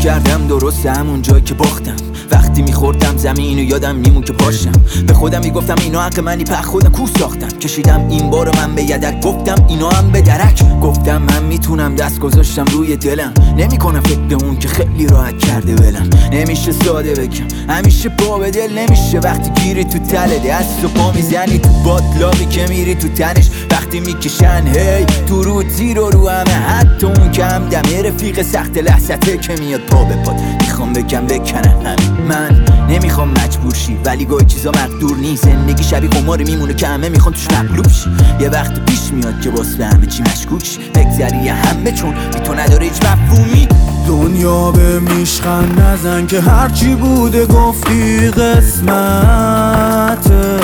کردم درست همون جایی که باختم. وقتی میخوردم زمینو یادم میمون که پاشم. به خودم میگفتم اینا حق منی، په خودم کو ساختم. کشیدم این بارو من به یدک، گفتم اینا هم به درک. گفتم من میتونم، دست گذاشتم روی دلم. نمیکنم فکر به اون که خیلی راحت کرده ولم. نمیشه ساده بگم همیشه پا به دل نمیشه. وقتی گیری تو تله دست و پا میزنی تو باطلاقی که میری تو تنش. وقتی میکشن هی تو رو تیر رو همه، حتی اون که همدمه رفیق سخت لحظته که میاد پا به پات. میخوام بگم بکنم همین. من نمیخوام مجبور شی، ولی گاهی چیزا مقدور نیست. زندگی شبیه قماری میمونه که همه میخوان توش مغلوب شی. یه وقت پیش میاد که واسه همه چی مشکوک شی، بگذری همه چون بی تو نداره هیچ مفهومی. دنیا به میشخن نزن که هرچی بوده گفتی قسمته.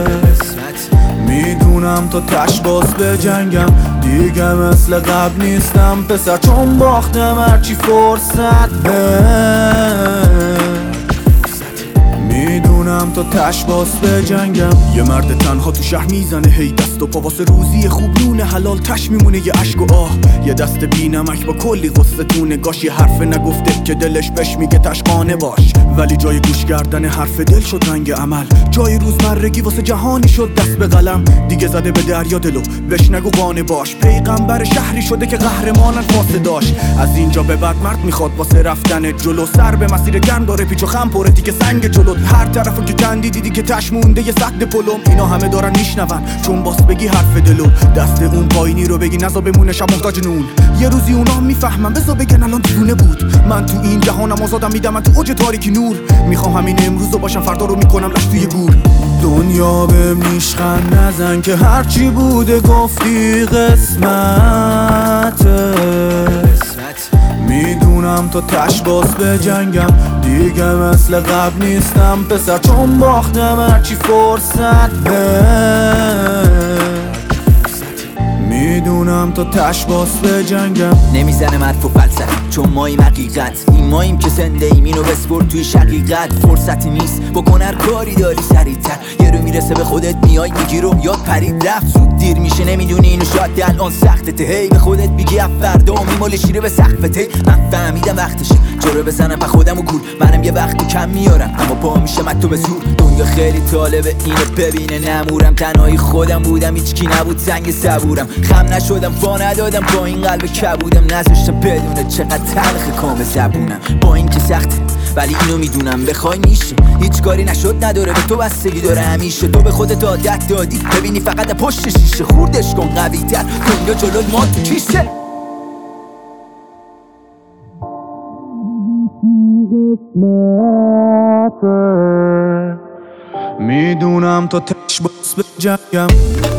میدونم تا تش باز به جنگم دیگه مثل قبل نیستم پسر، چون باختم هرچی فرصت به. میدونم تا تش باز به جنگم. یه مرد تنها تو شهر میزنه هی دست و پا واسه روزی خوب، نون حلال تش میمونه یه عشق و آه. یه دست بی نمک با کلی غصه تو نگاش، یه حرف نگفته که دلش بهش میگه تشقانه باش. ولی جای گوش کردن حرف دل شد رنگ عمل، جای روزمرگی واسه جهانی شد دست به قلم. دیگه زده به دریا دلو بهش نگو قانه باش. پیغمبر شهری شده که قهرمانن فاسه داشت. از اینجا به بعد مرد میخواد واسه رفتن جلو، سر به مسیر گرم داره پیچ و خم پره تیک سنگ جلو. هر طرفو که کندی دیدی که تش مونده یه سد پلم. اینا همه دارن میشنون چون باس بگی حرف دلو، دست اون پایینی رو بگی نزا بمونه شب محتاج نون. یه روزی اونا میفهمن بزا بگن الان دیوونه بود. من تو این جهانم آزادم، میدم من تو اوج تاریکی نور. میخوام همین امروز رو باشم، فردا رو میکنم لش توی گور. دنیا به میشخن نزن که هرچی بوده گفتی قسمته. میدونم تا تش باز به جنگم دیگه مثل قبل نیستم پسر، چون باختم هرچی فرصت به. میدونم تا تش باز به جنگم. نمیزنه مرف و فلسفه چون ماییم حقیقت. این ماییم که زنده ایم، اینو بسپر توی شقیقت. فرصتی نیست بکن هر کاری داری سریعتر. یه رو میرسه به خودت میای میگی رو یاد پرید رفت. زود دیر میشه نمیدونی اینو شاید الان سختته. هی به خودت میگی فردا میمال شیره به سقفته. من فهمیدم وقتشه جلو بزنم په خودم و گول. منم یه وقتی کم میارم اما پا میشه من تو به زور. دنیا خیلی طالبه اینو ببینه نمورم. تنهایی خودم بودم هیچکی نبود سنگ صبورم. خم نشدم وا ندادم با این قلب کبودم. نذاشتم بدونه چقدر تلخ کام زبونم. با این که سخته ولی اینو میدونم بخوای میشه. هیچ کاری نشد نداره به تو بستگی داره همیشه. تو به خودت عادت دادی ببینی فقط پشت شیشه. خوردش کن قوی تر دنیا جلوی ما تو کیشه. میدونم تا تش باز به جنگم.